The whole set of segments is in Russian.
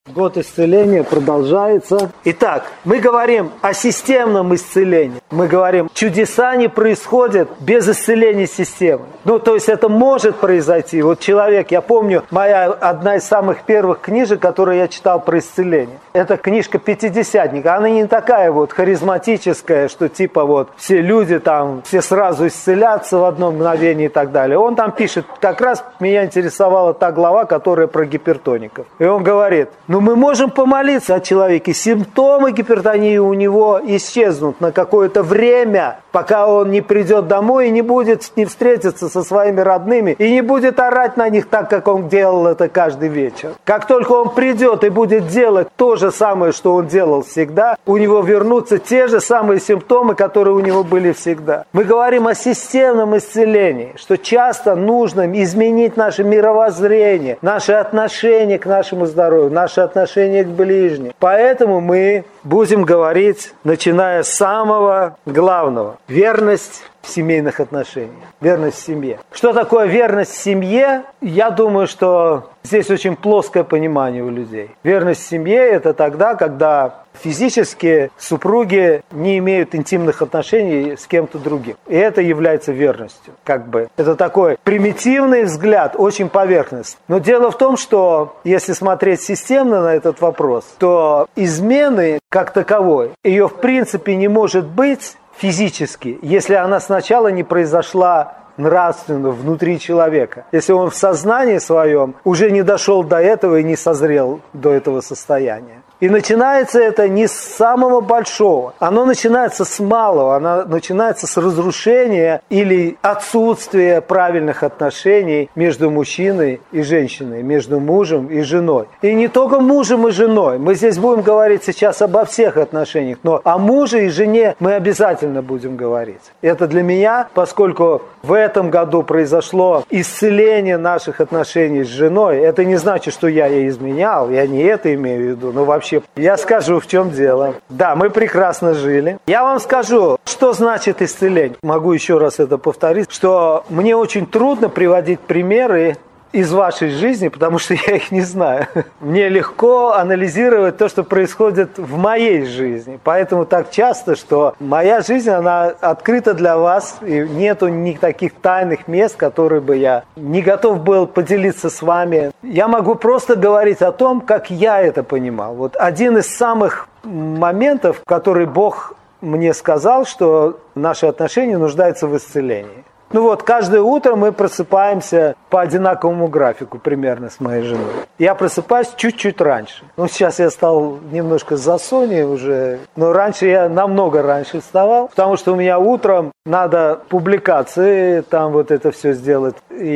Год исцеления продолжается. Итак, мы говорим о системном исцелении. Мы говорим, чудеса не происходят без исцеления системы. Ну, то есть это может произойти. Вот человек, я помню, одна из самых первых книжек, которую я читал про исцеление. Это книжка «Пятидесятник». Она не такая вот харизматическая, что типа вот все люди там, все сразу исцелятся в одно мгновение и так далее. Он там пишет, как раз меня интересовала та глава, которая про гипертоников. И он говорит, ну мы можем помолиться о человеке, симптомы гипертонии у него исчезнут на какое-то время, пока он не придет домой и не встретится со своими родными и не будет орать на них так, как он делал это каждый вечер. Как только он придет и будет делать то же самое, что он делал всегда, у него вернутся те же самые симптомы, которые у него были всегда. Мы говорим о системном исцелении, что часто нужно изменить наше мировоззрение, наше отношение к нашему здоровью, наше отношение к ближним. Поэтому мы будем говорить, начиная с самого главного. Верность в семейных отношениях. Верность в семье. Что такое верность в семье? Я думаю, что здесь очень плоское понимание у людей. Верность в семье – это тогда, когда физически супруги не имеют интимных отношений с кем-то другим. И это является верностью. Это такой примитивный взгляд, очень поверхностный. Но дело в том, что если смотреть системно на этот вопрос, то измены как таковой, ее в принципе не может быть физически, если она сначала не произошла нравственно внутри человека. Если он в сознании своем уже не дошел до этого и не созрел до этого состояния. И начинается это не с самого большого. Оно начинается с малого. Оно начинается с разрушения или отсутствия правильных отношений между мужчиной и женщиной, между мужем и женой. И не только мужем и женой. Мы здесь будем говорить сейчас обо всех отношениях, но о муже и жене мы обязательно будем говорить. Это для меня, поскольку в этом году произошло исцеление наших отношений с женой, это не значит, что я ей изменял, я не это имею в виду, но вообще я скажу, в чем дело. Да, мы прекрасно жили. Я вам скажу, что значит исцеление. Могу еще раз это повторить, что мне очень трудно приводить примеры из вашей жизни, потому что я их не знаю. Мне легко анализировать то, что происходит в моей жизни. Поэтому так часто, что моя жизнь, она открыта для вас, и нету никаких тайных мест, которые бы я не готов был поделиться с вами. Я могу просто говорить о том, как я это понимал. Вот один из самых моментов, который Бог мне сказал, что наши отношения нуждаются в исцелении. Ну вот, каждое утро мы просыпаемся по одинаковому графику примерно с моей женой. Я просыпаюсь чуть-чуть раньше. Ну, сейчас я стал немножко за Соней уже, но раньше я намного раньше вставал, потому что у меня утром надо публикации, там вот это все сделать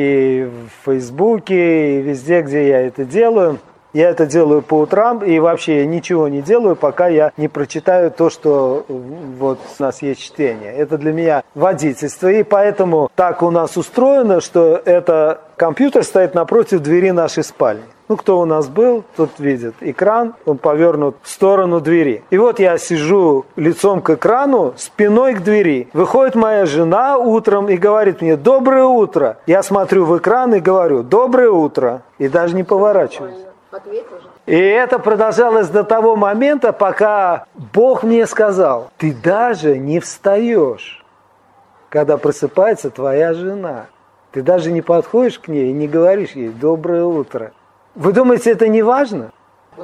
и в Фейсбуке, и везде, где я это делаю. Я это делаю по утрам, и вообще я ничего не делаю, пока я не прочитаю то, что вот у нас есть чтение. Это для меня водительство, и поэтому так у нас устроено, что это компьютер стоит напротив двери нашей спальни. Ну, кто у нас был, тот видит. Экран, он повернут в сторону двери. И вот я сижу лицом к экрану, спиной к двери. Выходит моя жена утром и говорит мне: «Доброе утро». Я смотрю в экран и говорю: «Доброе утро». И даже не поворачиваюсь. И это продолжалось до того момента, пока Бог мне сказал: ты даже не встаешь, когда просыпается твоя жена. Ты даже не подходишь к ней и не говоришь ей: «Доброе утро». Вы думаете, это не важно?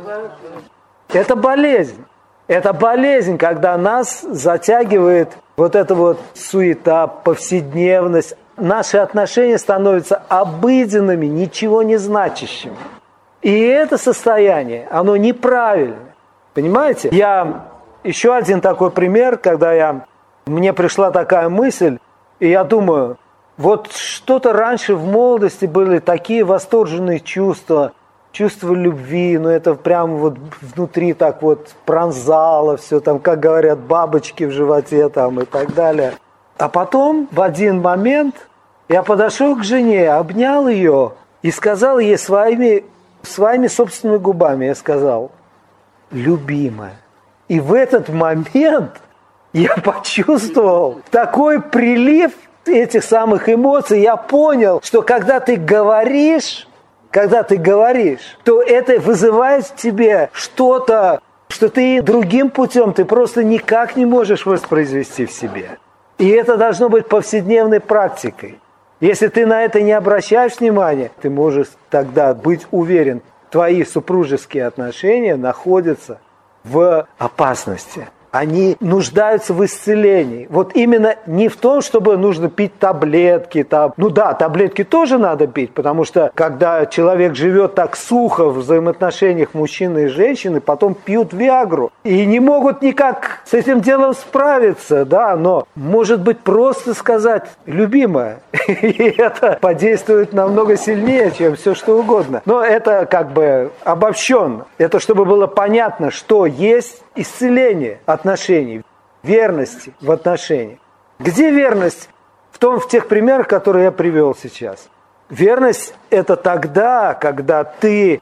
Это болезнь. Это болезнь, когда нас затягивает вот эта вот суета, повседневность. Наши отношения становятся обыденными, ничего не значащими. И это состояние, оно неправильное. Понимаете? Еще один такой пример, когда мне пришла такая мысль, и я думаю, вот что-то раньше в молодости были такие восторженные чувства любви, но это прямо вот внутри так вот пронзало все, там, как говорят, бабочки в животе там и так далее. А потом в один момент я подошел к жене, обнял ее и сказал ей своими собственными губами, я сказал: «Любимая». И в этот момент я почувствовал такой прилив этих самых эмоций. Я понял, что когда ты говоришь когда ты говоришь, то это вызывает в тебе что-то, что ты другим путем, ты просто никак не можешь воспроизвести в себе. И это должно быть повседневной практикой. Если ты на это не обращаешь внимания, ты можешь тогда быть уверен, твои супружеские отношения находятся в опасности. Они нуждаются в исцелении. Вот именно не в том, чтобы нужно пить таблетки. Ну да, таблетки тоже надо пить, потому что когда человек живет так сухо в взаимоотношениях мужчины и женщины, потом пьют виагру и не могут никак с этим делом справиться, да, но может быть просто сказать: любимая, и это подействует намного сильнее, чем все что угодно. Но это как бы обобщенно. Это чтобы было понятно, что есть исцеление отношений, верности в отношениях. Где верность? В тех примерах, которые я привел сейчас. Верность – это тогда, когда ты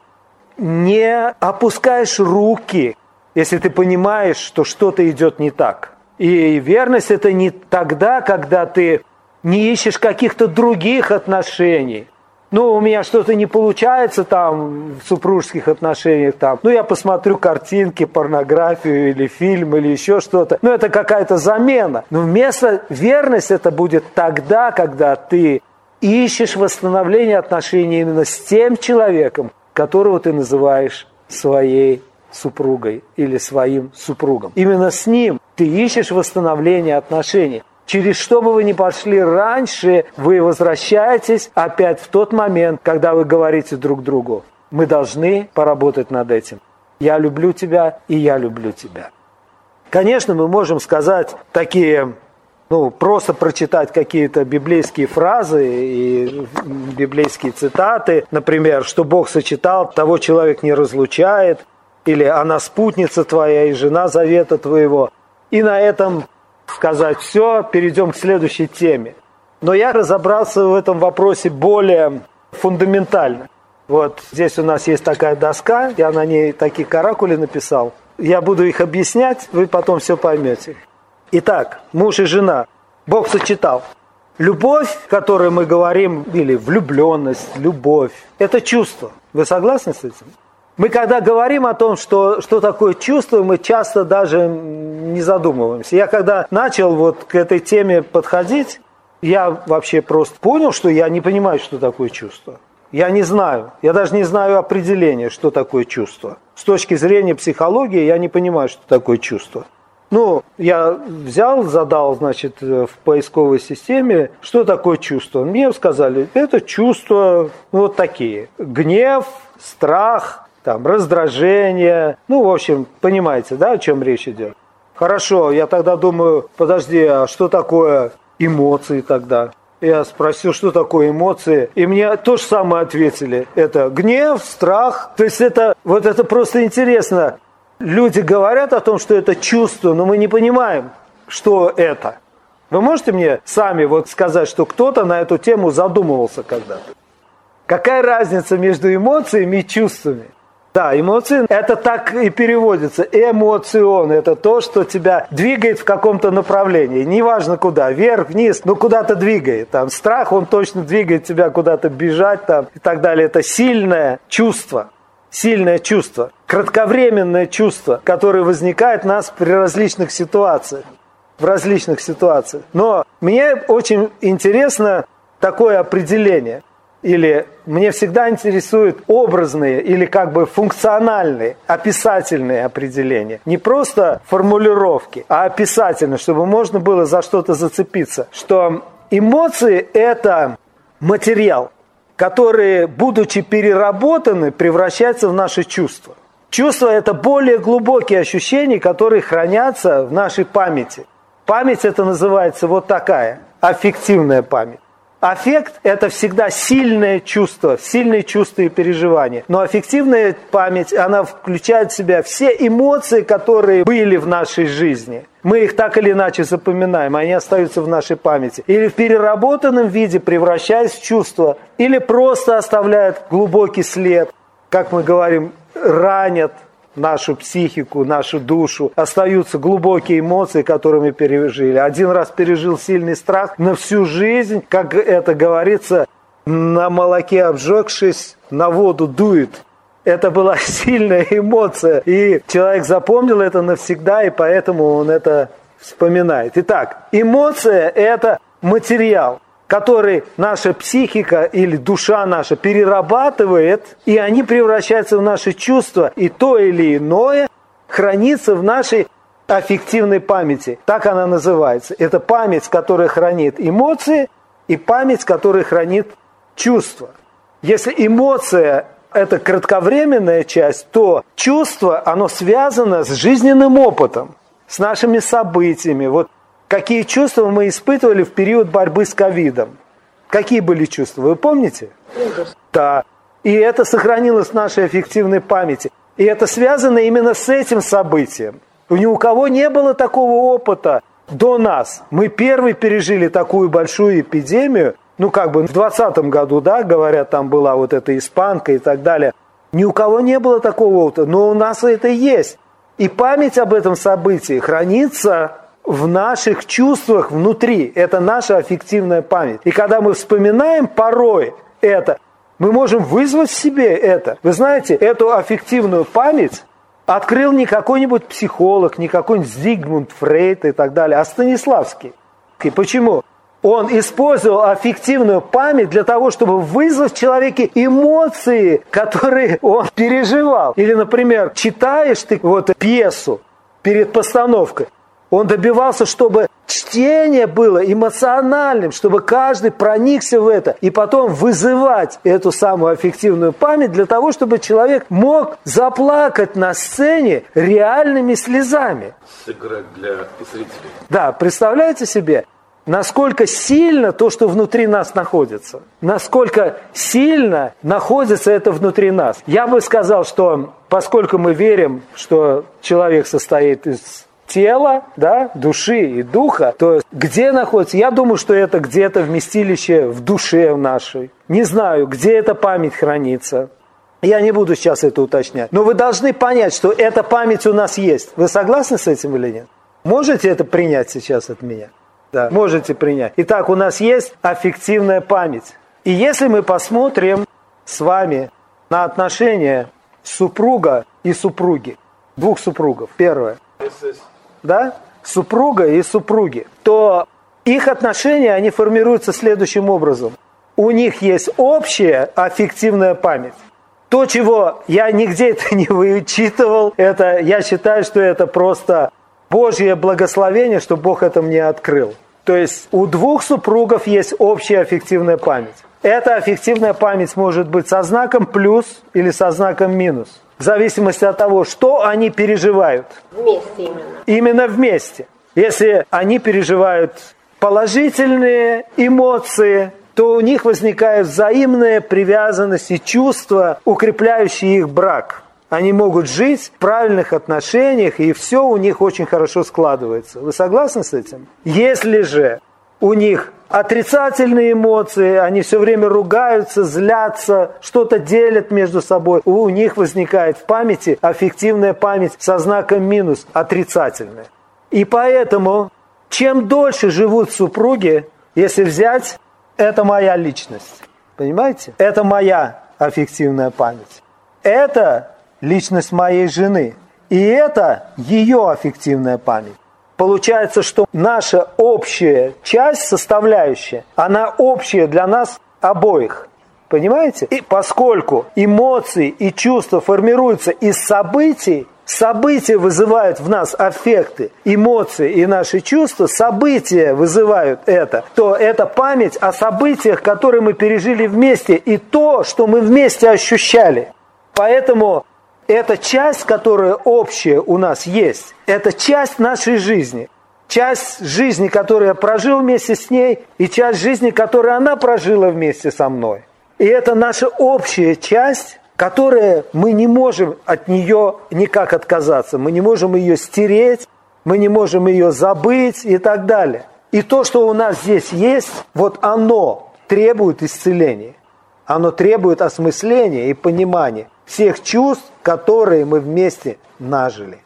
не опускаешь руки, если ты понимаешь, что что-то идет не так. И верность – это не тогда, когда ты не ищешь каких-то других отношений. Ну, у меня что-то не получается там в супружеских отношениях, там, ну, я посмотрю картинки, порнографию или фильм, или еще что-то. Ну, это какая-то замена. Но вместо верности это будет тогда, когда ты ищешь восстановление отношений именно с тем человеком, которого ты называешь своей супругой или своим супругом. Именно с ним ты ищешь восстановление отношений. Через что бы вы ни пошли раньше, вы возвращаетесь опять в тот момент, когда вы говорите друг другу: мы должны поработать над этим. Я люблю тебя, и я люблю тебя. Конечно, мы можем сказать такие, просто прочитать какие-то библейские фразы и библейские цитаты. Например, что Бог сочетал, того человек не разлучает. Или она спутница твоя и жена завета твоего. И на этом сказать все, перейдем к следующей теме. Но я разобрался в этом вопросе более фундаментально. Вот здесь у нас есть такая доска, я на ней такие каракули написал. Я буду их объяснять, вы потом все поймете. Итак, муж и жена. Бог сочетал. Любовь, о которой мы говорим, или влюбленность, любовь, это чувство. Вы согласны с этим? Мы когда говорим о том, что такое чувство, мы часто даже не задумываемся. Я когда начал вот к этой теме подходить, я вообще просто понял, что я не понимаю, что такое чувство. Я не знаю, я даже не знаю определения, что такое чувство. С точки зрения психологии я не понимаю, что такое чувство. Я задал, в поисковой системе, что такое чувство. Мне сказали, это чувства вот такие. Гнев, страх, раздражение. В общем, понимаете, да, о чем речь идет? Хорошо, я тогда думаю, подожди, а что такое эмоции тогда? Я спросил, что такое эмоции, и мне то же самое ответили. Это гнев, страх. То есть это просто интересно. Люди говорят о том, что это чувство, но мы не понимаем, что это. Вы можете мне сами сказать, что кто-то на эту тему задумывался когда-то? Какая разница между эмоциями и чувствами? Да, эмоции, это так и переводится. Эмоцион – это то, что тебя двигает в каком-то направлении. Неважно куда, вверх, вниз, но куда-то двигает. Страх, он точно двигает тебя куда-то бежать и так далее. Это сильное чувство. Сильное чувство. Кратковременное чувство, которое возникает у нас при различных ситуациях. В различных ситуациях. Но мне очень интересно такое определение. Или мне всегда интересуют образные или функциональные, описательные определения. Не просто формулировки, а описательные, чтобы можно было за что-то зацепиться. Что эмоции – это материал, который, будучи переработаны, превращается в наши чувства. Чувства – это более глубокие ощущения, которые хранятся в нашей памяти. Память это называется вот такая, аффективная память. Аффект – это всегда сильные чувства и переживания. Но аффективная память, она включает в себя все эмоции, которые были в нашей жизни. Мы их так или иначе запоминаем, они остаются в нашей памяти. Или в переработанном виде превращаясь в чувства, или просто оставляют глубокий след, как мы говорим, ранят нашу психику, нашу душу. Остаются глубокие эмоции, которые мы пережили. Один раз пережил сильный страх, на всю жизнь, как это говорится, на молоке обжегшись, на воду дует. Это была сильная эмоция, и человек запомнил это навсегда, и поэтому он это вспоминает. Итак, эмоция – это материал, который наша психика или душа наша перерабатывает, и они превращаются в наши чувства, и то или иное хранится в нашей аффективной памяти. Так она называется. Это память, которая хранит эмоции, и память, которая хранит чувства. Если эмоция – это кратковременная часть, то чувство, оно связано с жизненным опытом, с нашими событиями. Вот какие чувства мы испытывали в период борьбы с ковидом? Какие были чувства? Вы помните? Да. И это сохранилось в нашей аффективной памяти. И это связано именно с этим событием. Ни у кого не было такого опыта до нас. Мы первые пережили такую большую эпидемию. В 2020 году, да, говорят, там была вот эта испанка и так далее. Ни у кого не было такого опыта, но у нас это есть. И память об этом событии хранится в наших чувствах внутри. Это наша аффективная память. И когда мы вспоминаем порой это, мы можем вызвать в себе это. Вы знаете, эту аффективную память открыл не какой-нибудь психолог, не какой-нибудь Зигмунд Фрейд и так далее, а Станиславский. И почему? Он использовал аффективную память для того, чтобы вызвать в человеке эмоции, которые он переживал. Или, например, читаешь ты пьесу перед постановкой. Он добивался, чтобы чтение было эмоциональным, чтобы каждый проникся в это. И потом вызывать эту самую аффективную память для того, чтобы человек мог заплакать на сцене реальными слезами. Сыграть для зрителей. Да, представляете себе, насколько сильно то, что внутри нас находится. Насколько сильно находится это внутри нас. Я бы сказал, что поскольку мы верим, что человек состоит из тела, да, души и духа, то где находится? Я думаю, что это где-то вместилище в душе нашей. Не знаю, где эта память хранится. Я не буду сейчас это уточнять. Но вы должны понять, что эта память у нас есть. Вы согласны с этим или нет? Можете это принять сейчас от меня? Да, можете принять. Итак, у нас есть аффективная память. И если мы посмотрим с вами на отношения супруга и супруги, двух супругов, первое, да, супруга и супруги, то их отношения, они формируются следующим образом. У них есть общая аффективная память. То, чего я нигде это не вычитывал, это, я считаю, что это просто Божье благословение, что Бог это мне открыл. То есть у двух супругов есть общая аффективная память. Эта аффективная память может быть со знаком плюс или со знаком минус. В зависимости от того, что они переживают. Вместе именно. Именно вместе. Если они переживают положительные эмоции, то у них возникает взаимная привязанность и чувства, укрепляющие их брак. Они могут жить в правильных отношениях, и все у них очень хорошо складывается. Вы согласны с этим? Если же у них отрицательные эмоции, они все время ругаются, злятся, что-то делят между собой, у них возникает в памяти аффективная память со знаком минус, отрицательная. И поэтому, чем дольше живут супруги, если взять, это моя личность. Понимаете? Это моя аффективная память. Это личность моей жены. И это ее аффективная память. Получается, что наша общая часть, составляющая, она общая для нас обоих. Понимаете? И поскольку эмоции и чувства формируются из событий, события вызывают в нас аффекты, эмоции и наши чувства, события вызывают это, то это память о событиях, которые мы пережили вместе, и то, что мы вместе ощущали. Поэтому эта часть, которая общая у нас есть, это часть нашей жизни. Часть жизни, которую я прожил вместе с ней, и часть жизни, которую она прожила вместе со мной. И это наша общая часть, которая мы не можем от нее никак отказаться. Мы не можем ее стереть, мы не можем ее забыть и так далее. И то, что у нас здесь есть, вот оно требует исцеления. Оно требует осмысления и понимания всех чувств, которые мы вместе нажили.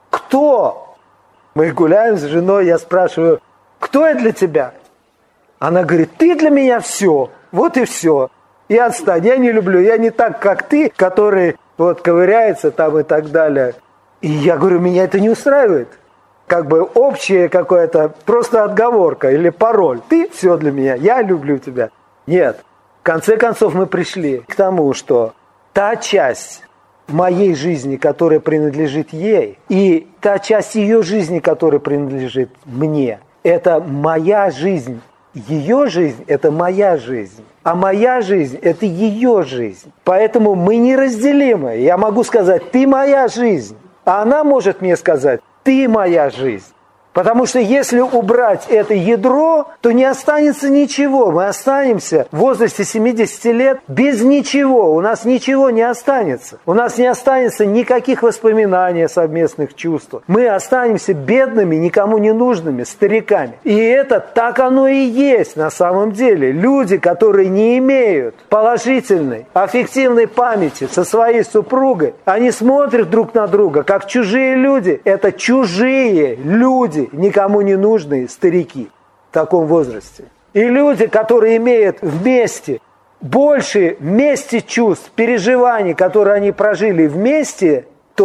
Кто? Мы гуляем с женой, я спрашиваю, кто я для тебя? Она говорит, ты для меня все. Вот и все. И отстань. Я не люблю. Я не так, как ты, который вот ковыряется там и так далее. И я говорю, меня это не устраивает. Как бы общее какое-то, просто отговорка или пароль. Ты все для меня, я люблю тебя. Нет. В конце концов мы пришли к тому, что та часть моей жизни, которая принадлежит ей, и та часть ее жизни, которая принадлежит мне, это моя жизнь. Ее жизнь – это моя жизнь, а моя жизнь – это ее жизнь. Поэтому мы неразделимы. Я могу сказать, ты моя жизнь, а она может мне сказать, ты моя жизнь. Потому что если убрать это ядро, то не останется ничего. Мы останемся в возрасте 70 лет без ничего. У нас ничего не останется. У нас не останется никаких воспоминаний о совместных чувствах. Мы останемся бедными, никому не нужными, стариками. И это так оно и есть на самом деле. Люди, которые не имеют положительной, аффективной памяти со своей супругой, они смотрят друг на друга, как чужие люди. Это чужие люди. Никому не нужные старики в таком возрасте. И люди, которые имеют вместе больше вместе чувств, переживаний, которые они прожили вместе,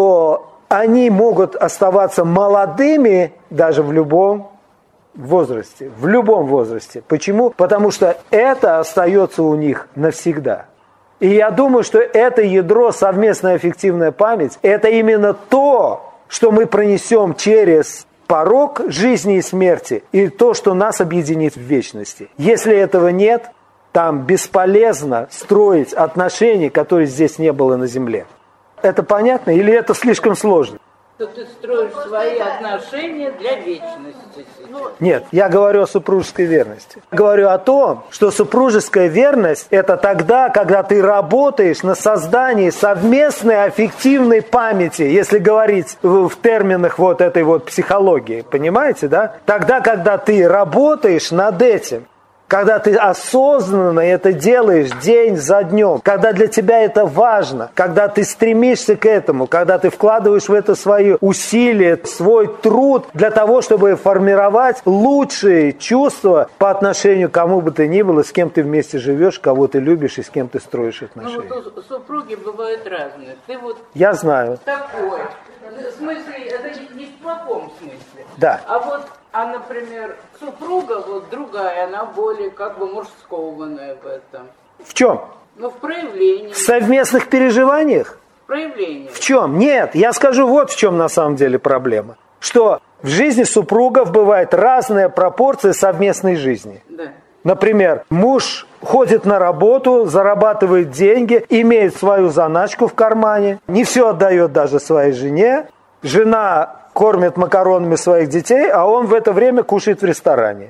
то они могут оставаться молодыми даже в любом возрасте. В любом возрасте. Почему? Потому что это остается у них навсегда. И я думаю, что это ядро, совместная аффективная память, это именно то, что мы пронесем через порог жизни и смерти, и то, что нас объединит в вечности. Если этого нет, там бесполезно строить отношения, которые здесь не было на земле. Это понятно или это слишком сложно? Что ты строишь свои отношения для вечности. Нет, я говорю о супружеской верности. Говорю о том, что супружеская верность – это тогда, когда ты работаешь на создании совместной аффективной памяти, если говорить в терминах вот этой вот психологии, понимаете, да? Тогда, когда ты работаешь над этим, когда ты осознанно это делаешь день за днем, когда для тебя это важно, когда ты стремишься к этому, когда ты вкладываешь в это свои усилия, свой труд для того, чтобы формировать лучшие чувства по отношению к кому бы ты ни было, с кем ты вместе живешь, кого ты любишь и с кем ты строишь отношения. Ну вот супруги бывают разные. Ты вот я знаю. Такой. В смысле, это не в плохом смысле. Да. А вот, например, супруга вот другая, она более как бы мужскованная в этом. В чем? Ну, в проявлении. В совместных переживаниях? В проявлении. В чем? Нет, я скажу вот в чем на самом деле проблема. Что в жизни супругов бывает разная пропорция совместной жизни. Да. Например, муж ходит на работу, зарабатывает деньги, имеет свою заначку в кармане, не все отдает даже своей жене. Жена кормит макаронами своих детей, а он в это время кушает в ресторане.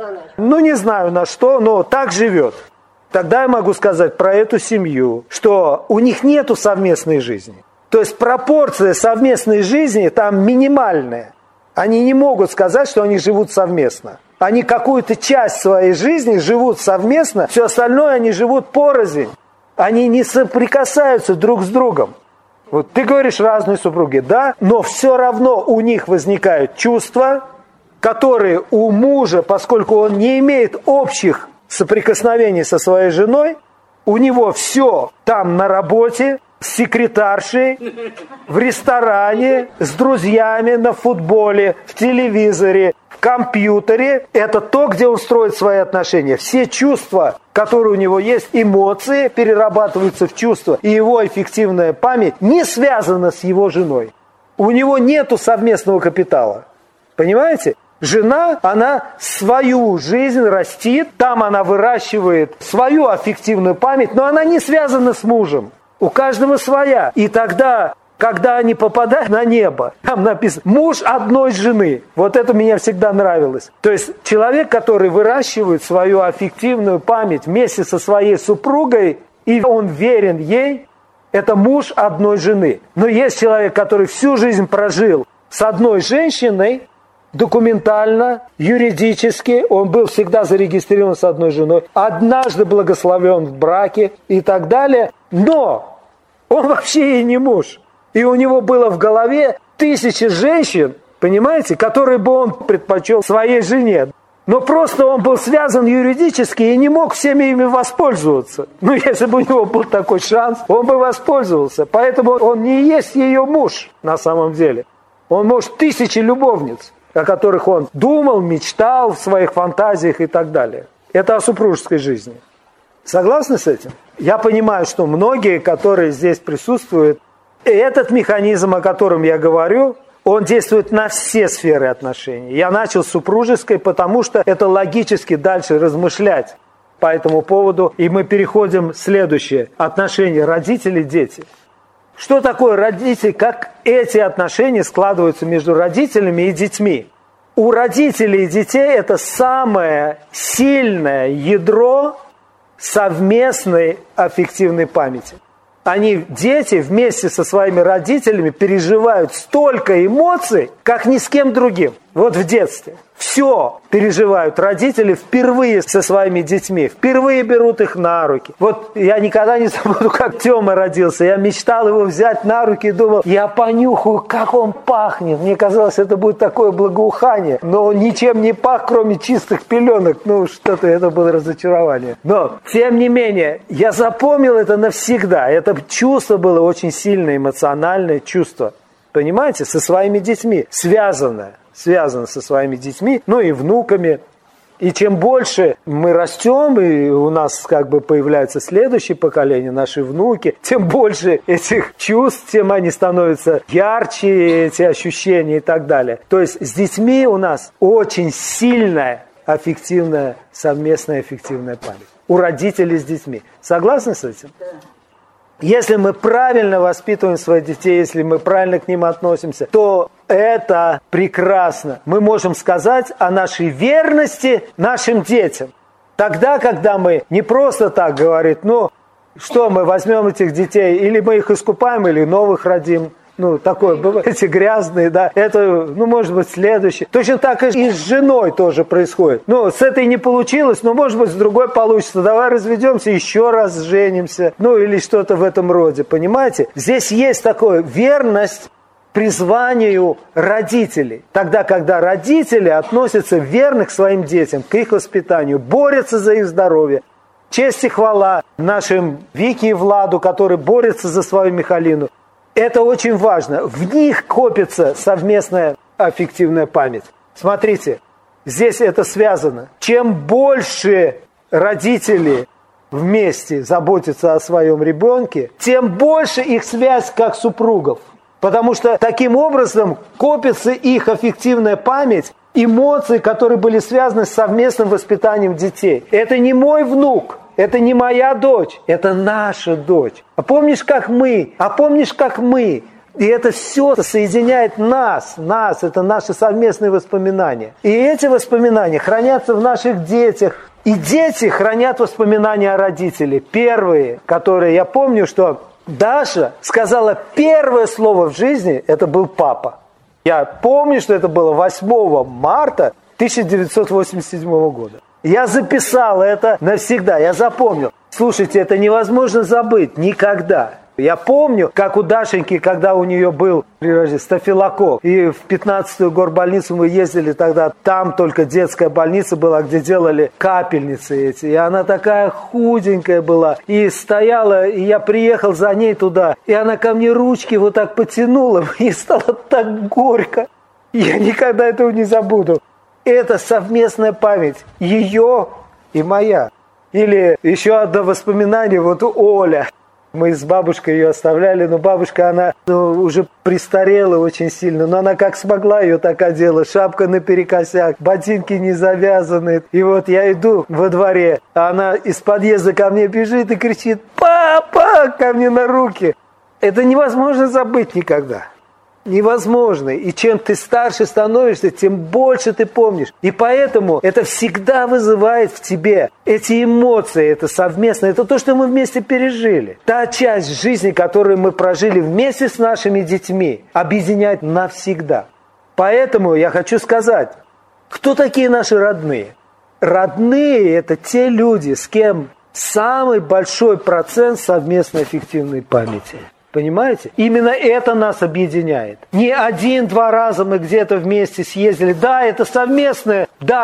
Ну, не знаю на что, но так живет. Тогда я могу сказать про эту семью, что у них нету совместной жизни. То есть пропорция совместной жизни там минимальная. Они не могут сказать, что они живут совместно. Они какую-то часть своей жизни живут совместно, все остальное они живут порознь. Они не соприкасаются друг с другом. Вот ты говоришь разные супруги, да, но все равно у них возникают чувства, которые у мужа, поскольку он не имеет общих соприкосновений со своей женой, у него все там на работе, с секретаршей, в ресторане, с друзьями, на футболе, в телевизоре, в компьютере. Это то, где он строит свои отношения. Все чувства, которые у него есть, эмоции, перерабатываются в чувства. И его эффективная память не связана с его женой. У него нету совместного капитала. Понимаете? Жена, она свою жизнь растит, там она выращивает свою аффективную память, но она не связана с мужем. У каждого своя. И тогда, когда они попадают на небо, там написано «муж одной жены». Вот это мне всегда нравилось. То есть человек, который выращивает свою аффективную память вместе со своей супругой, и он верен ей, это муж одной жены. Но есть человек, который всю жизнь прожил с одной женщиной, документально, юридически, он был всегда зарегистрирован с одной женой, однажды благословен в браке и так далее, но он вообще и не муж. И у него было в голове 1000 женщин, понимаете, которые бы он предпочел своей жене. Но просто он был связан юридически и не мог всеми ими воспользоваться. Ну, если бы у него был такой шанс, он бы воспользовался. Поэтому он не есть ее муж на самом деле. Он может тысячи любовниц, о которых он думал, мечтал в своих фантазиях и так далее. Это о супружеской жизни. Согласны с этим? Я понимаю, что многие, которые здесь присутствуют, этот механизм, о котором я говорю, он действует на все сферы отношений. Я начал с супружеской, потому что это логически дальше размышлять по этому поводу. И мы переходим в следующее. Отношения родители-дети. Что такое родители? Как эти отношения складываются между родителями и детьми? У родителей и детей это самое сильное ядро совместной аффективной памяти. Они, дети, вместе со своими родителями переживают столько эмоций, как ни с кем другим. Вот в детстве. Все переживают родители впервые со своими детьми. Впервые берут их на руки. Вот я никогда не забуду, как Тёма родился. Я мечтал его взять на руки и думал, я понюхаю, как он пахнет. Мне казалось, это будет такое благоухание. Но он ничем не пах, кроме чистых пеленок. Ну, что-то, это было разочарование. Но, тем не менее, я запомнил это навсегда. Это чувство было очень сильное, эмоциональное чувство. Понимаете, со своими детьми связано со своими детьми, ну и внуками. И чем больше мы растем, и у нас как бы появляется следующее поколение, наши внуки, тем больше этих чувств, тем они становятся ярче, эти ощущения и так далее. То есть с детьми у нас очень сильная аффективная, совместная аффективная память. У родителей с детьми. Согласны с этим? Да. Если мы правильно воспитываем своих детей, если мы правильно к ним относимся, то это прекрасно. Мы можем сказать о нашей верности нашим детям. Тогда, когда мы не просто так говорим, ну, что мы возьмем этих детей, или мы их искупаем, или новых родим. Ну, такое бывает, эти грязные, да, это, ну, может быть, следующее. Точно так и с женой тоже происходит. Ну, с этой не получилось, но, может быть, с другой получится. Давай разведемся, еще раз женимся, ну, или что-то в этом роде, понимаете? Здесь есть такое верность призванию родителей. Тогда, когда родители относятся верно к своим детям, к их воспитанию, борются за их здоровье. Честь и хвала нашим Вике и Владу, которые борются за свою Михалину. Это очень важно. В них копится совместная аффективная память. Смотрите, здесь это связано. Чем больше родители вместе заботятся о своем ребенке, тем больше их связь как супругов. Потому что таким образом копится их аффективная память, эмоции, которые были связаны с совместным воспитанием детей. Это не мой внук. Это не моя дочь, это наша дочь. А помнишь, как мы? И это все соединяет нас, это наши совместные воспоминания. И эти воспоминания хранятся в наших детях. И дети хранят воспоминания о родителях. Первые, которые я помню, что Даша сказала первое слово в жизни, это был папа. Я помню, что это было 8 марта 1987 года. Я записал это навсегда, я запомнил. Слушайте, это невозможно забыть никогда. Я помню, как у Дашеньки, когда у нее был стафилококк, и в 15-ю горбольницу мы ездили тогда, там только детская больница была, где делали капельницы эти. И она такая худенькая была, и стояла, и я приехал за ней туда, и она ко мне ручки вот так потянула, мне стало так горько. Я никогда этого не забуду. Это совместная память, ее и моя. Или еще одно воспоминание, вот Оля. Мы с бабушкой ее оставляли, но бабушка, она уже престарела очень сильно, но она как смогла ее так одела, шапка наперекосяк, ботинки не завязаны. И вот я иду во дворе, а она из подъезда ко мне бежит и кричит: «Папа!» ко мне на руки. Это невозможно забыть никогда. Невозможно. И чем ты старше становишься, тем больше ты помнишь. И поэтому это всегда вызывает в тебе эти эмоции, это совместно, это то, что мы вместе пережили. Та часть жизни, которую мы прожили вместе с нашими детьми, объединяет навсегда. Поэтому я хочу сказать, кто такие наши родные? Родные – это те люди, с кем самый большой процент совместной аффективной памяти. Понимаете? Именно это нас объединяет. Не один-два раза мы где-то вместе съездили. Да, это совместное,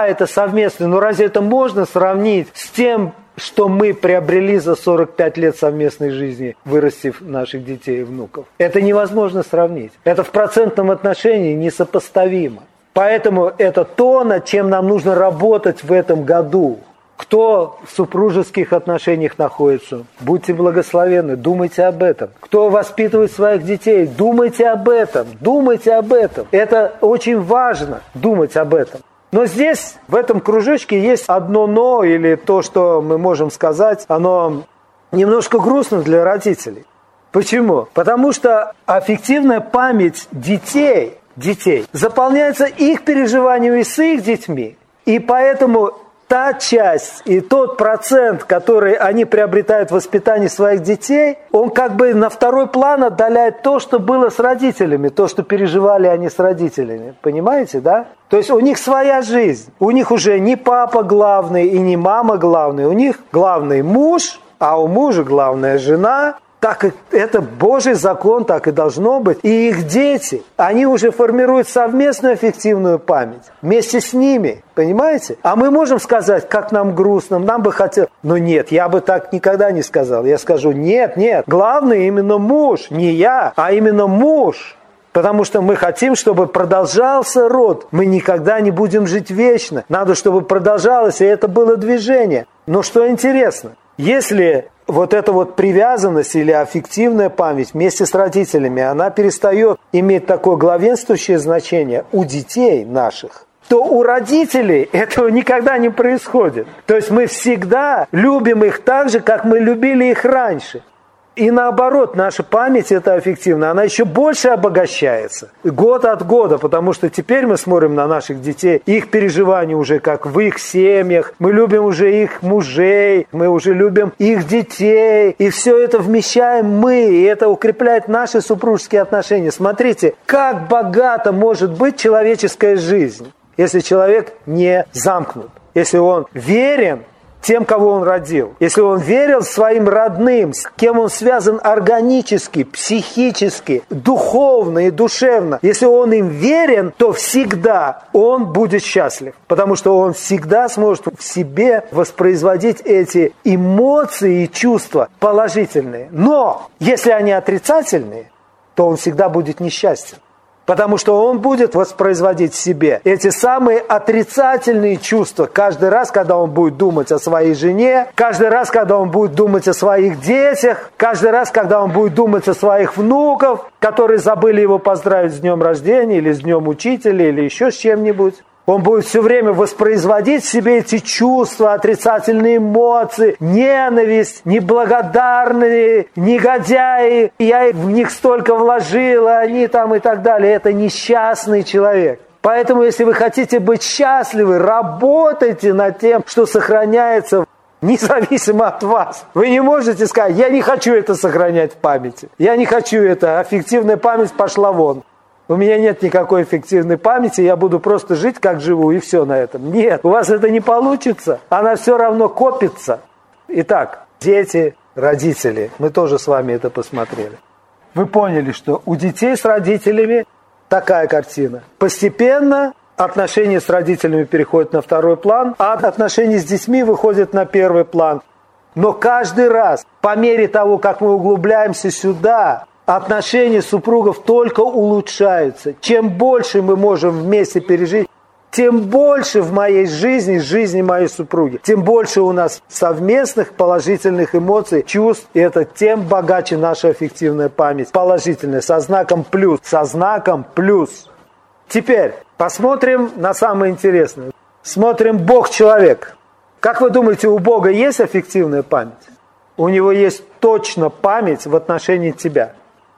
но разве это можно сравнить с тем, что мы приобрели за 45 лет совместной жизни, вырастив наших детей и внуков? Это невозможно сравнить. Это в процентном отношении несопоставимо. Поэтому это то, над чем нам нужно работать в этом году. Кто в супружеских отношениях находится, будьте благословенны, думайте об этом. Кто воспитывает своих детей, думайте об этом, думайте об этом. Это очень важно, думать об этом. Но здесь, в этом кружочке, есть одно «но», или то, что мы можем сказать, оно немножко грустно для родителей. Почему? Потому что аффективная память детей заполняется их переживаниями с их детьми. И поэтому та часть и тот процент, который они приобретают в воспитании своих детей, он как бы на второй план отдаляет то, что было с родителями, то, что переживали они с родителями. Понимаете, да? То есть у них своя жизнь. У них уже не папа главный и не мама главный. У них главный муж, а у мужа главная жена. Так это Божий закон, так и должно быть. И их дети, они уже формируют совместную аффективную память вместе с ними, понимаете? А мы можем сказать, как нам грустно, нам бы хотелось. Но нет, я бы так никогда не сказал. Я скажу, нет, главный именно муж, не я, а именно муж. Потому что мы хотим, чтобы продолжался род. Мы никогда не будем жить вечно. Надо, чтобы продолжалось, и это было движение. Но что интересно, если вот эта вот привязанность или аффективная память вместе с родителями, она перестает иметь такое главенствующее значение у детей наших, то у родителей этого никогда не происходит. То есть мы всегда любим их так же, как мы любили их раньше. И наоборот, наша память эта аффективная, она еще больше обогащается год от года, потому что теперь мы смотрим на наших детей, их переживания уже как в их семьях, мы любим уже их мужей, мы уже любим их детей, и все это вмещаем мы, и это укрепляет наши супружеские отношения. Смотрите, как богата может быть человеческая жизнь, если человек не замкнут, если он верен тем, кого он родил. Если он верил своим родным, с кем он связан органически, психически, духовно и душевно, если он им верен, то всегда он будет счастлив. Потому что он всегда сможет в себе воспроизводить эти эмоции и чувства положительные. Но если они отрицательные, то он всегда будет несчастен. Потому что он будет воспроизводить в себе эти самые отрицательные чувства каждый раз, когда он будет думать о своей жене, каждый раз, когда он будет думать о своих детях, каждый раз, когда он будет думать о своих внуках, которые забыли его поздравить с днем рождения или с днем учителя или еще с чем-нибудь. Он будет все время воспроизводить в себе эти чувства, отрицательные эмоции, ненависть, неблагодарные, негодяи. Я в них столько вложила, они там и так далее. Это несчастный человек. Поэтому, если вы хотите быть счастливы, работайте над тем, что сохраняется независимо от вас. Вы не можете сказать, я не хочу это сохранять в памяти. Я не хочу это, аффективная память пошла вон. У меня нет никакой эффективной памяти, я буду просто жить, как живу, и все на этом. Нет, у вас это не получится, она все равно копится. Итак, дети, родители, мы тоже с вами это посмотрели. Вы поняли, что у детей с родителями такая картина. Постепенно отношения с родителями переходят на второй план, а отношения с детьми выходят на первый план. Но каждый раз, по мере того, как мы углубляемся сюда, отношения супругов только улучшаются. Чем больше мы можем вместе пережить, тем больше в моей жизни, жизни моей супруги, тем больше у нас совместных положительных эмоций, чувств, и это тем богаче наша аффективная память. Положительная, со знаком плюс, со знаком плюс. Теперь посмотрим на самое интересное. Смотрим Бог-человек. Как вы думаете, у Бога есть аффективная память? У Него есть точно память в отношении тебя.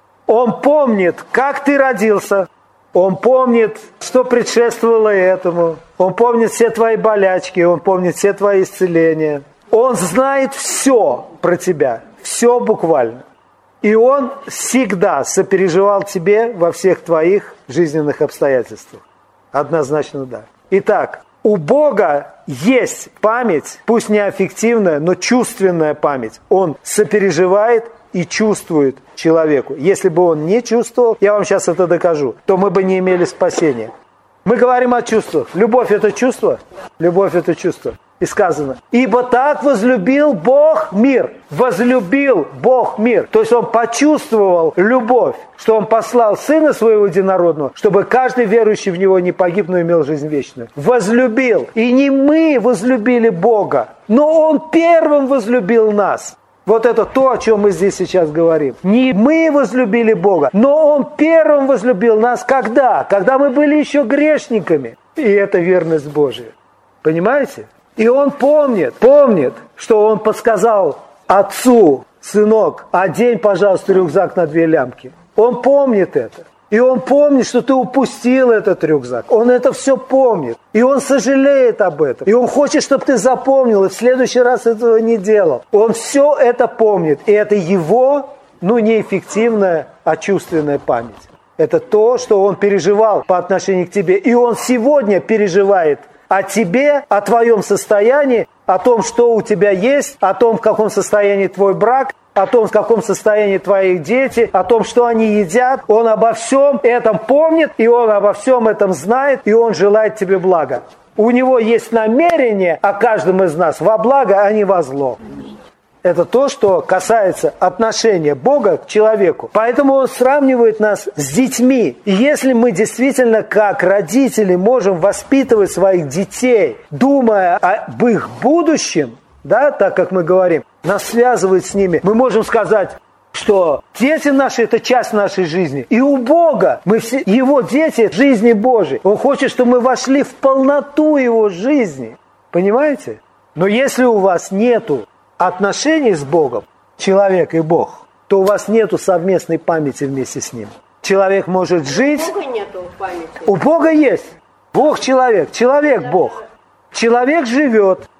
Он помнит, как ты родился. Он помнит, что предшествовало этому. Он помнит все твои болячки. Он помнит все твои исцеления. Он знает все про тебя. Все буквально. И Он всегда сопереживал тебе во всех твоих жизненных обстоятельствах. Однозначно да. Итак, у Бога есть память, пусть не аффективная, но чувственная память. Он сопереживает и чувствует человеку. Если бы он не чувствовал, я вам сейчас это докажу, то мы бы не имели спасения. Мы говорим о чувствах. Любовь – это чувство? Любовь – это чувство. И сказано: «Ибо так возлюбил Бог мир». Возлюбил Бог мир. То есть Он почувствовал любовь, что Он послал Сына Своего Единородного, чтобы каждый верующий в Него не погиб, но имел жизнь вечную. Возлюбил. И не мы возлюбили Бога, но Он первым возлюбил нас. Вот это то, о чем мы здесь сейчас говорим. Не мы возлюбили Бога, но Он первым возлюбил нас когда? Когда мы были еще грешниками. И это верность Божия. Понимаете? И Он помнит, что Он подсказал отцу: сынок, одень, пожалуйста, рюкзак на 2 лямки. Он помнит это. И Он помнит, что ты упустил этот рюкзак. Он это все помнит. И Он сожалеет об этом. И Он хочет, чтобы ты запомнил, и в следующий раз этого не делал. Он все это помнит. И это Его, не эффективная, а чувственная память. Это то, что Он переживал по отношению к тебе. И Он сегодня переживает о тебе, о твоем состоянии, о том, что у тебя есть, о том, в каком состоянии твой брак, о том, в каком состоянии твои дети, о том, что они едят. Он обо всем этом помнит, и Он обо всем этом знает, и Он желает тебе блага. У Него есть намерение о каждом из нас во благо, а не во зло. Это то, что касается отношения Бога к человеку. Поэтому Он сравнивает нас с детьми. И если мы действительно, как родители, можем воспитывать своих детей, думая об их будущем, да, так как мы говорим, нас связывает с ними, мы можем сказать, что дети наши – это часть нашей жизни. И у Бога мы все Его дети жизни Божией. Он хочет, чтобы мы вошли в полноту Его жизни. Понимаете? Но если у вас нету отношений с Богом, человек и Бог, то у вас нету совместной памяти вместе с Ним. Человек может жить... У Бога нету памяти. У Бога есть. Бог человек, человек Бог. Человек живет,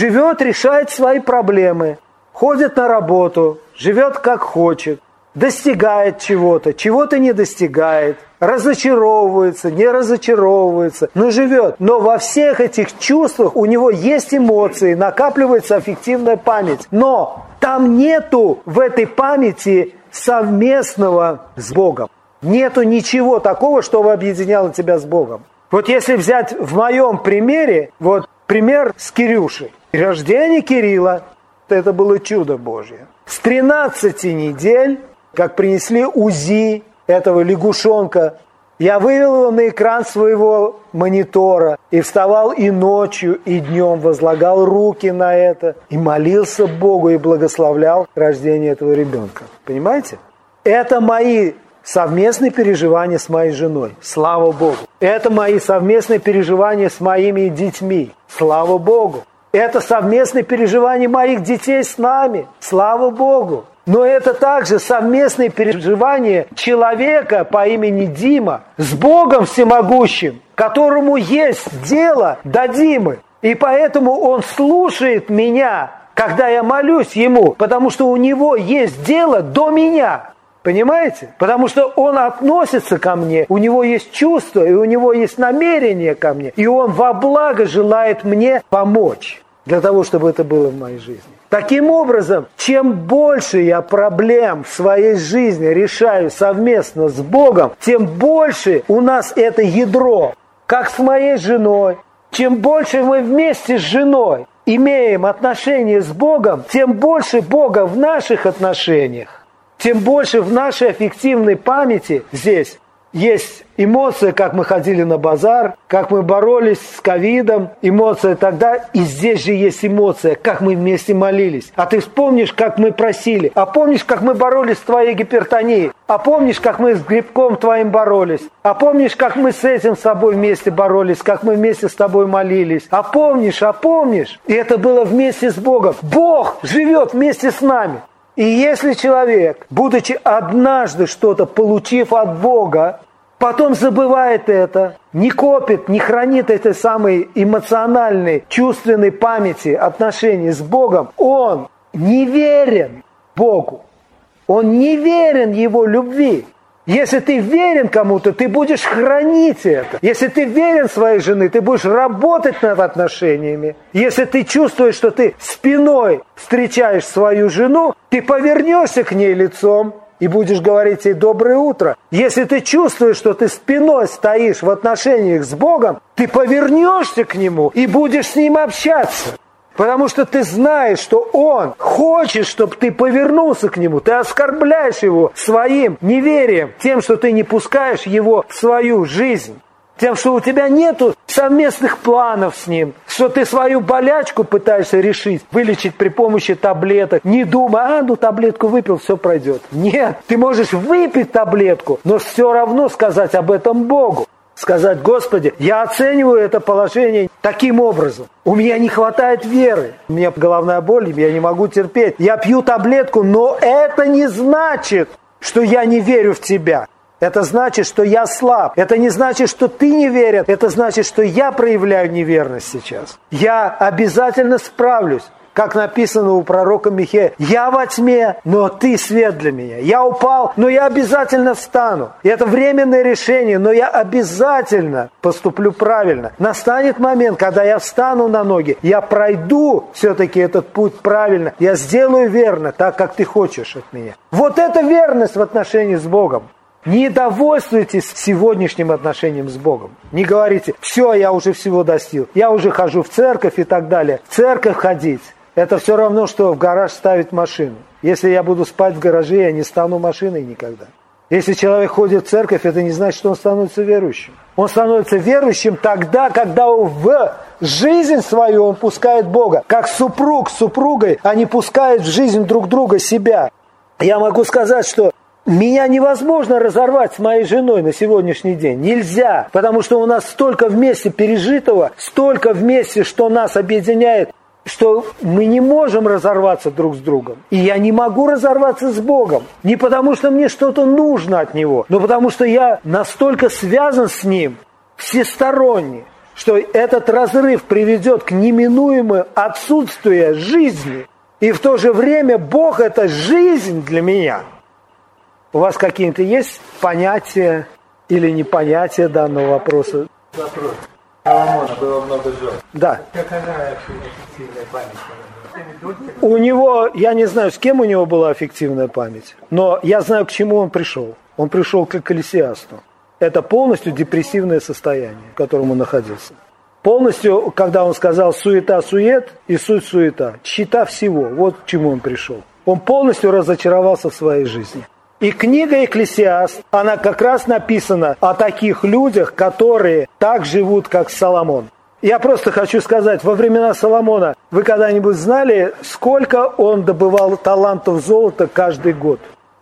решает свои проблемы, ходит на работу, живет как хочет, достигает чего-то не достигает, разочаровывается, не разочаровывается, но живет. Но во всех этих чувствах у него есть эмоции, накапливается аффективная память. Но там нету в этой памяти совместного с Богом. Нету ничего такого, что объединяло тебя с Богом. Вот если взять в моем примере, вот пример с Кирюшей. Рождение Кирилла, это было чудо Божье. С 13 недель, как принесли УЗИ этого лягушонка, я вывел его на экран своего монитора и вставал и ночью, и днем, возлагал руки на это, и молился Богу, и благословлял рождение этого ребенка. Понимаете? Это мои совместные переживания с моей женой. Слава Богу. Это мои совместные переживания с моими детьми. Слава Богу. Это совместные переживания моих детей с нами. Слава Богу. Но это также совместные переживания человека по имени Дима с Богом Всемогущим, которому есть дело до Димы. И поэтому он слушает меня, когда я молюсь ему, потому что у него есть дело до меня. Понимаете? Потому что он относится ко мне, у него есть чувство, и у него есть намерение ко мне. И он во благо желает мне помочь для того, чтобы это было в моей жизни. Таким образом, чем больше я проблем в своей жизни решаю совместно с Богом, тем больше у нас это ядро, как с моей женой. Чем больше мы вместе с женой имеем отношения с Богом, тем больше Бога в наших отношениях. Тем больше в нашей аффективной памяти здесь есть эмоция, как мы ходили на базар, как мы боролись с ковидом, эмоция тогда, и здесь же есть эмоция, как мы вместе молились. А ты вспомнишь, как мы просили, а помнишь, как мы боролись с твоей гипертонией, а помнишь, как мы с грибком твоим боролись, а помнишь, как мы с этим с тобой вместе боролись, как мы вместе с тобой молились, а помнишь, и это было вместе с Богом. Бог живет вместе с нами. И если человек, будучи однажды что-то получив от Бога, потом забывает это, не копит, не хранит этой самой эмоциональной, чувственной памяти отношений с Богом, он не верен Богу, он не верен Его любви. Если ты верен кому-то, ты будешь хранить это. Если ты верен своей жене, ты будешь работать над отношениями. Если ты чувствуешь, что ты спиной встречаешь свою жену, ты повернешься к ней лицом и будешь говорить ей «доброе утро». Если ты чувствуешь, что ты спиной стоишь в отношениях с Богом, ты повернешься к Нему и будешь с Ним общаться. Потому что ты знаешь, что Он хочет, чтобы ты повернулся к Нему. Ты оскорбляешь Его своим неверием, тем, что ты не пускаешь Его в свою жизнь. Тем, что у тебя нету совместных планов с Ним. Что ты свою болячку пытаешься решить, вылечить при помощи таблеток. Не думая, таблетку выпил, все пройдет. Нет, ты можешь выпить таблетку, но все равно сказать об этом Богу. Сказать: Господи, я оцениваю это положение таким образом. У меня не хватает веры. У меня головная боль, я не могу терпеть. Я пью таблетку, но это не значит, что я не верю в Тебя. Это значит, что я слаб. Это не значит, что ты не верен. Это значит, что я проявляю неверность сейчас. Я обязательно справлюсь. Как написано у пророка Михея: «Я во тьме, но ты свет для меня. Я упал, но я обязательно встану. И это временное решение, но я обязательно поступлю правильно. Настанет момент, когда я встану на ноги, я пройду все-таки этот путь правильно. Я сделаю верно, так, как ты хочешь от меня». Вот это верность в отношении с Богом. Не довольствуйтесь сегодняшним отношением с Богом. Не говорите: «Все, я уже всего достиг. Я уже хожу в церковь» и так далее. В церковь ходить — это все равно, что в гараж ставить машину. Если я буду спать в гараже, я не стану машиной никогда. Если человек ходит в церковь, это не значит, что он становится верующим. Он становится верующим тогда, когда в жизнь свою он пускает Бога. Как супруг с супругой, они пускают в жизнь друг друга себя. Я могу сказать, что меня невозможно разорвать с моей женой на сегодняшний день. Нельзя, потому что у нас столько вместе пережитого, столько вместе, что нас объединяет, что мы не можем разорваться друг с другом. И я не могу разорваться с Богом. Не потому, что мне что-то нужно от Него, но потому, что я настолько связан с Ним всесторонне, что этот разрыв приведет к неминуемому отсутствию жизни. И в то же время Бог — это жизнь для меня. У вас какие-то есть понятия или непонятия данного вопроса? Вопрос. Соломона было много жен. Да. Какая аффективная память? У него, я не знаю, с кем у него была аффективная память, но я знаю, к чему он пришел. Он пришел к экклесиасту. Это полностью депрессивное состояние, в котором он находился. Полностью, когда он сказал «суета-сует» и «суть-суета», счета всего, вот к чему он пришел. Он полностью разочаровался в своей жизни. И книга «Экклесиаст», она как раз написана о таких людях, которые так живут, как Соломон. Я просто хочу сказать, во времена Соломона вы когда-нибудь знали, сколько он добывал талантов золота каждый год?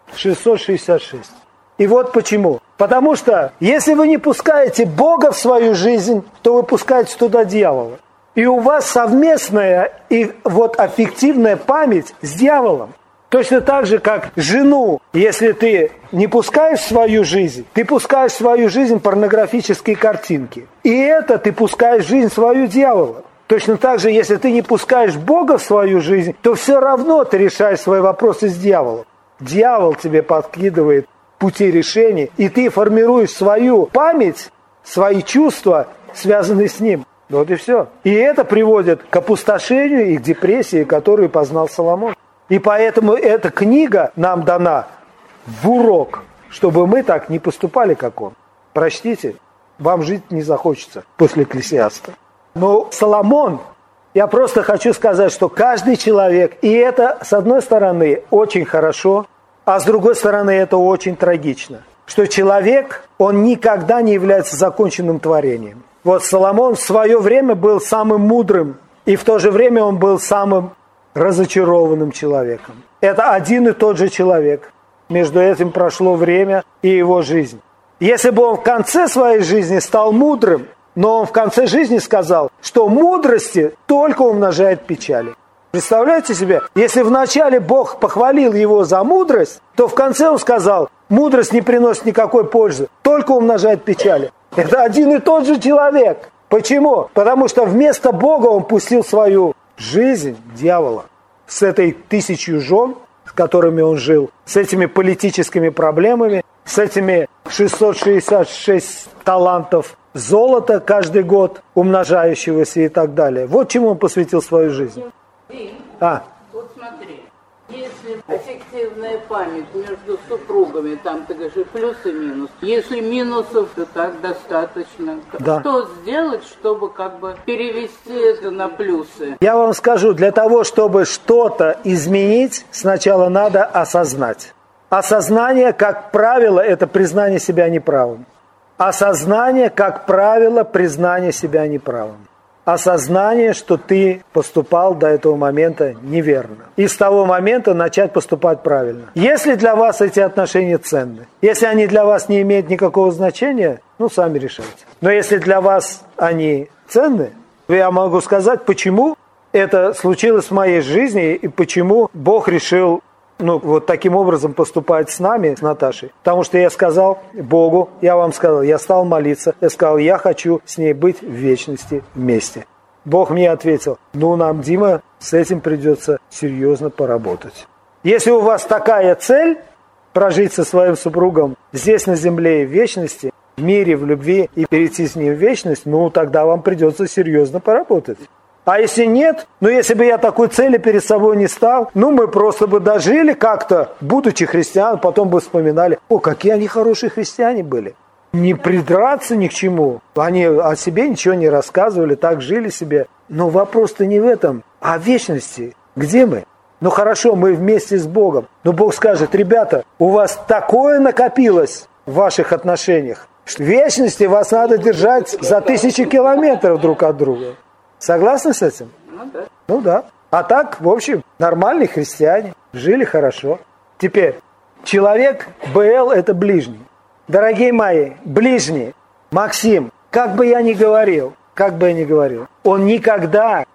666. И вот почему. Потому что, если вы не пускаете Бога в свою жизнь, то вы пускаете туда дьявола. И у вас совместная и вот аффективная память с дьяволом. Точно так же, как жену, если ты не пускаешь в свою жизнь, ты пускаешь в свою жизнь порнографические картинки. И это ты пускаешь в жизнь свою дьявола. Точно так же, если ты не пускаешь Бога в свою жизнь, то все равно ты решаешь свои вопросы с дьяволом. Дьявол тебе подкидывает пути решений, и ты формируешь свою память, свои чувства, связанные с ним. Вот и все. И это приводит к опустошению и к депрессии, которую познал Соломон. И поэтому эта книга нам дана в урок, чтобы мы так не поступали, как он. Прочтите, вам жить не захочется после Экклесиаста. Но Соломон, я просто хочу сказать, что каждый человек, и это, с одной стороны, очень хорошо, а с другой стороны, это очень трагично, что человек, он никогда не является законченным творением. Вот Соломон в свое время был самым мудрым, и в то же время он был самым разочарованным человеком. Это один и тот же человек. Между этим прошло время и его жизнь. Если бы он в конце своей жизни стал мудрым, но он в конце жизни сказал, что мудрости только умножает печали. Представляете себе, если вначале Бог похвалил его за мудрость, то в конце он сказал, мудрость не приносит никакой пользы, только умножает печали. Это один и тот же человек. Почему? Потому что вместо Бога он пустил свою жизнь дьявола с этой 1000 жен, с которыми он жил, с этими политическими проблемами. с этими 666 талантов золота каждый год, умножающегося и так далее. Вот чему он посвятил свою жизнь. Вот смотри, если аффективная память между супругами, там ты говоришь плюс и минус. Если минусов, то так достаточно. Да. Что сделать, чтобы как бы перевести это на плюсы? Я вам скажу, для того, чтобы что-то изменить, сначала надо осознать. Осознание, как правило, это признание себя неправым. Осознание, как правило, признание себя неправым. Осознание, что ты поступал до этого момента неверно. И с того момента начать поступать правильно. Если для вас эти отношения ценны, если они для вас не имеют никакого значения, сами решайте. Но если для вас они ценны, я могу сказать, почему это случилось в моей жизни и почему Бог решил вот таким образом поступать с нами, с Наташей. Потому что я сказал Богу, я вам сказал, я стал молиться, я сказал, я хочу с ней быть в вечности вместе. Бог мне ответил, нам, Дима, с этим придется серьезно поработать. Если у вас такая цель, прожить со своим супругом здесь на земле и в вечности, в мире, в любви и перейти с ним в вечность, тогда вам придется серьезно поработать. А если нет, если бы я такой цели перед собой не стал, мы просто бы дожили как-то, будучи христианами, потом бы вспоминали, какие они хорошие христиане были. Не придраться ни к чему. Они о себе ничего не рассказывали, так жили себе. Но вопрос-то не в этом, а в вечности. Где мы? Хорошо, мы вместе с Богом. Но Бог скажет, ребята, у вас такое накопилось в ваших отношениях, что в вечности вас надо держать за 1000 километров друг от друга. Согласны с этим? Да. А так, в общем, нормальные христиане, жили хорошо. Теперь, человек БЛ – это ближний. Дорогие мои, ближний, Максим, как бы я ни говорил, он никогда,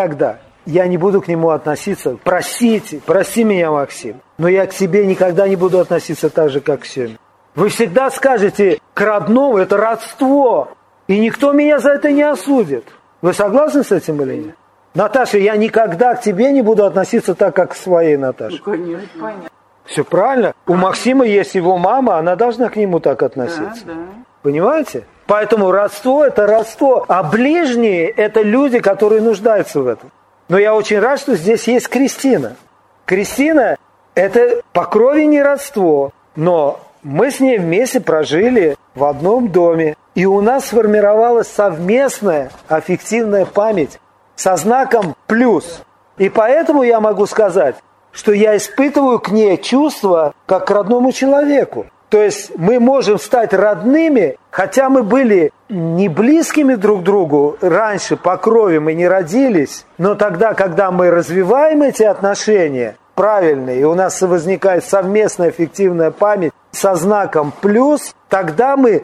я не буду к нему относиться, прости меня, Максим, но я к себе никогда не буду относиться так же, как к Семе. Вы всегда скажете, к родному – это родство, и никто меня за это не осудит. Вы согласны с этим или нет? Наташа, я никогда к тебе не буду относиться так, как к своей Наташе. Конечно, понятно. Все правильно. У Максима есть его мама, она должна к нему так относиться. Да. Понимаете? Поэтому родство – это родство. А ближние – это люди, которые нуждаются в этом. Но я очень рад, что здесь есть Кристина. Кристина – это по крови не родство, но мы с ней вместе прожили в одном доме. И у нас сформировалась совместная аффективная память со знаком плюс. И поэтому я могу сказать, что я испытываю к ней чувства, как к родному человеку. То есть мы можем стать родными, хотя мы были не близкими друг другу раньше по крови, мы не родились. Но тогда, когда мы развиваем эти отношения правильные, и у нас возникает совместная аффективная память со знаком плюс, тогда мы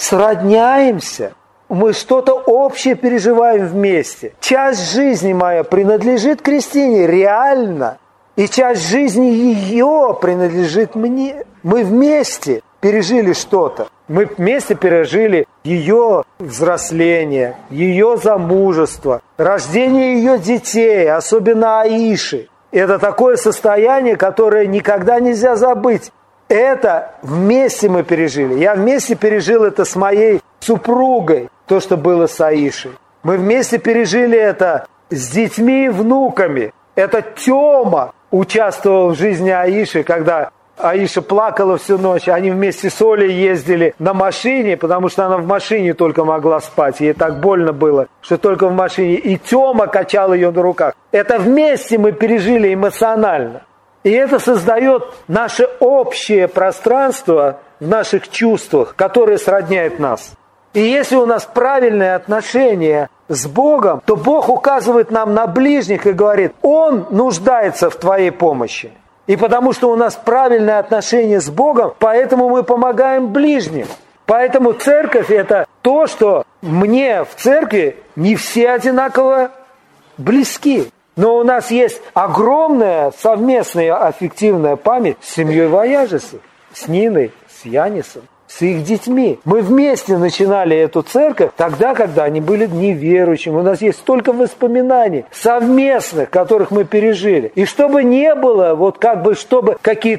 сродняемся, мы что-то общее переживаем вместе. Часть жизни моя принадлежит Кристине реально, и часть жизни ее принадлежит мне. Мы вместе пережили что-то. Мы вместе пережили ее взросление, ее замужество, рождение ее детей, особенно Аиши. Это такое состояние, которое никогда нельзя забыть. Это вместе мы пережили. Я вместе пережил это с моей супругой, то, что было с Аишей. Мы вместе пережили это с детьми и внуками. Это Тёма участвовал в жизни Аиши, когда Аиша плакала всю ночь. Они вместе с Олей ездили на машине, потому что она в машине только могла спать. Ей так больно было, что только в машине. И Тёма качал ее на руках. Это вместе мы пережили эмоционально. И это создает наше общее пространство в наших чувствах, которое сродняет нас. И если у нас правильные отношения с Богом, то Бог указывает нам на ближних и говорит, Он нуждается в твоей помощи. И потому что у нас правильные отношения с Богом, поэтому мы помогаем ближним. Поэтому церковь – это то, что мне в церкви не все одинаково близки. Но у нас есть огромная совместная аффективная память с семьей Вояжесов, с Ниной, с Янисом, с их детьми. Мы вместе начинали эту церковь тогда, когда они были неверующими. У нас есть столько воспоминаний совместных, которых мы пережили. И чтобы не было, чтобы какие-то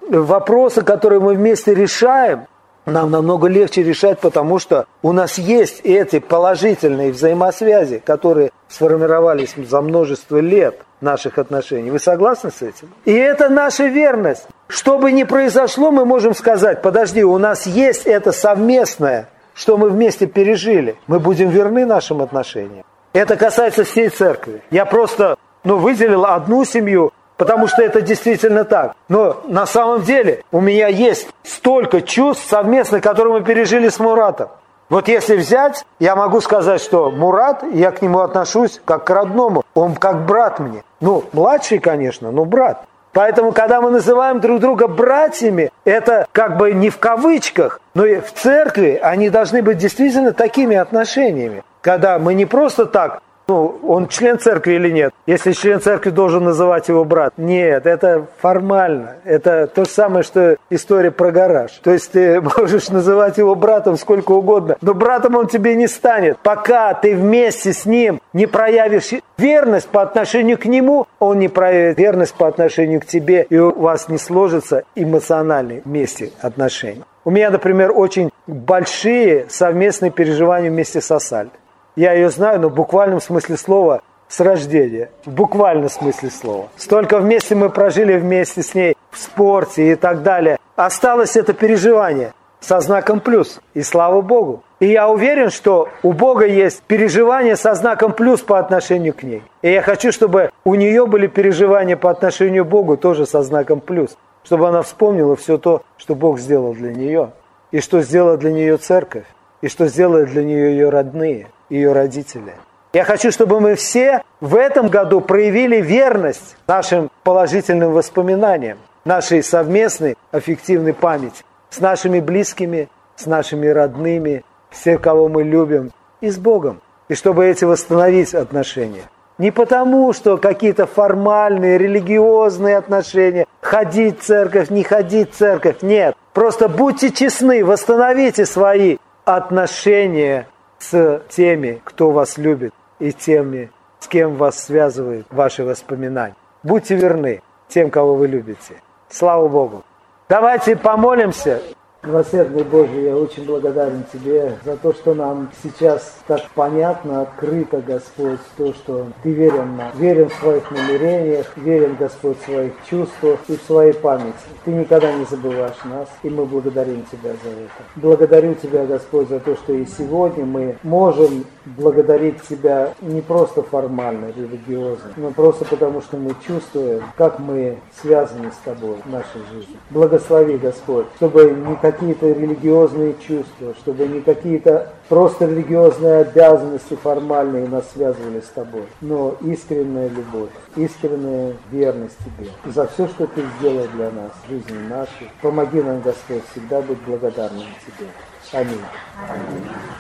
вопросы, которые мы вместе решаем, нам намного легче решать, потому что у нас есть эти положительные взаимосвязи, которые сформировались за множество лет наших отношений. Вы согласны с этим? И это наша верность. Что бы ни произошло, мы можем сказать: подожди, у нас есть это совместное, что мы вместе пережили. Мы будем верны нашим отношениям. Это касается всей церкви. Я просто выделил одну семью, потому что это действительно так. Но на самом деле у меня есть столько чувств совместных, которые мы пережили с Муратом. Вот если взять, я могу сказать, что Мурат, я к нему отношусь как к родному. Он как брат мне. Младший, конечно, но брат. Поэтому, когда мы называем друг друга братьями, это как бы не в кавычках, но и в церкви они должны быть действительно такими отношениями. Когда мы не просто так, он член церкви или нет. Если член церкви, должен называть его брат. Нет, это формально. Это то же самое, что история про гараж. То есть ты можешь называть его братом сколько угодно, но братом он тебе не станет. Пока ты вместе с ним не проявишь верность по отношению к нему, он не проявит верность по отношению к тебе, и у вас не сложатся эмоциональные вместе отношения. У меня, например, очень большие совместные переживания вместе с Асаль. Я ее знаю, но в буквальном смысле слова с рождения. В буквальном смысле слова. Столько вместе мы прожили вместе с ней в спорте и так далее. Осталось это переживание со знаком плюс. И слава Богу. И я уверен, что у Бога есть переживания со знаком плюс по отношению к ней. И я хочу, чтобы у нее были переживания по отношению к Богу тоже со знаком плюс. Чтобы она вспомнила все то, что Бог сделал для нее. И что сделала для нее церковь. И что сделали для нее ее родные. Ее родители. Я хочу, чтобы мы все в этом году проявили верность нашим положительным воспоминаниям, нашей совместной аффективной памяти с нашими близкими, с нашими родными, с теми, кого мы любим, и с Богом. И чтобы эти восстановить отношения. Не потому, что какие-то формальные, религиозные отношения, ходить в церковь, не ходить в церковь, нет. Просто будьте честны, восстановите свои отношения с теми, кто вас любит, и теми, с кем вас связывают ваши воспоминания. Будьте верны тем, кого вы любите. Слава Богу! Давайте помолимся. Милосердный Божий, я очень благодарен Тебе за то, что нам сейчас так понятно, открыто, Господь, то, что Ты верен нам. Верен в своих намерениях, верен, Господь, в своих чувствах и в своей памяти. Ты никогда не забываешь нас, и мы благодарим Тебя за это. Благодарю Тебя, Господь, за то, что и сегодня мы можем благодарить Тебя не просто формально, религиозно, но просто потому, что мы чувствуем, как мы связаны с Тобой в нашей жизни. Благослови, Господь, чтобы не какие-то религиозные чувства, чтобы не какие-то просто религиозные обязанности формальные нас связывали с Тобой, но искренняя любовь, искренняя верность Тебе за все, что Ты сделал для нас в жизни нашей. Помоги нам, Господь, всегда быть благодарным Тебе. Аминь.